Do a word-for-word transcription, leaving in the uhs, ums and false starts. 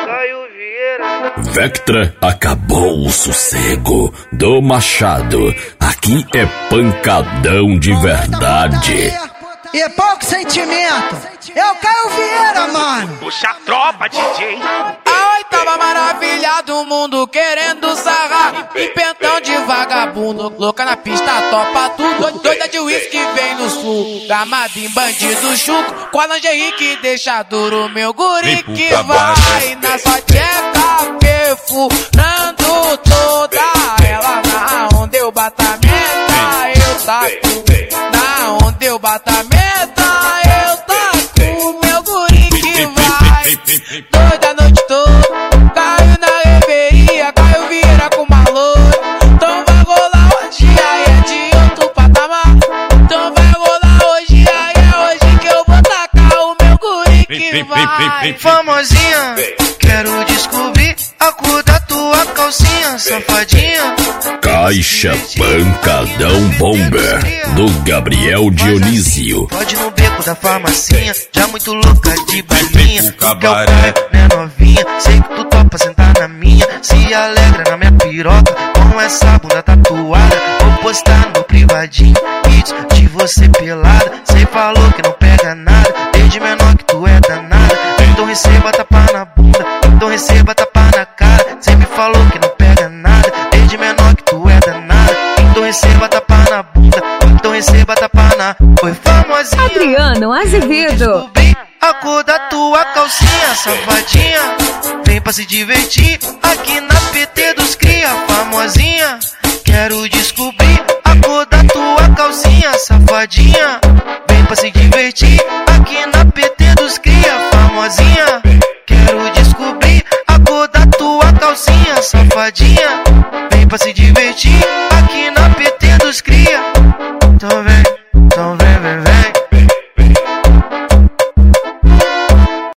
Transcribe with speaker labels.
Speaker 1: Caio Vieira.
Speaker 2: Vectra, acabou o sossego do Machado. Aqui é pancadão de verdade.
Speaker 3: E pouco sentimento. É o Caio Vieira, mano.
Speaker 1: Puxa a tropa, D J.
Speaker 4: A oitava maravilha do mundo querendo sarrar. E pentão de vagabundo, louca na pista, topa tudo. Doida de uísque vem no sul, gamado em bandido chuco. Com a lingerie que deixa duro meu guri que vai na sua tcheca perfurando toda ela. Na onda eu bato a meta, eu taco. Na onda eu bato a meta, eu taco. Meu guri que vai doida a noite toda. Caiu na reveria, Caio Vieira com malor. Então vai rolar hoje, aí é de outro patamar. Então vai rolar hoje, aí é hoje que eu vou tacar o meu guri que vai.
Speaker 5: Famosinha, quero descobrir a cor da tua calcinha, safadinha.
Speaker 2: Caixa Pancadão Bomber, do Gabriel Dionísio.
Speaker 5: Pode no beco da farmacinha, já muito louca de balinha. Quer o cara, né novinha? Sei que tu topa sentar na minha. Se alegra na minha piroca, com essa bunda tatuada. Vou postar no meu privadinho vídeos de você pelada. Cê falou que não pega nada, desde menor que tu é danada. Então receba tapa na bunda, então receba tapa na cara. Cê me falou que não pega nada, desde menor que tu é danada. Então receba tapa na bunda, então receba tapa na... Foi famosinha
Speaker 6: Adriano Azevedo.
Speaker 5: A cor da tua calcinha, safadinha. Vem pra se divertir aqui na P T dos cria. Famosinha, quero descobrir a cor da tua calcinha, safadinha. Vem pra se divertir aqui na P T dos cria. Famosinha, quero descobrir a cor da tua calcinha, safadinha. Vem pra se divertir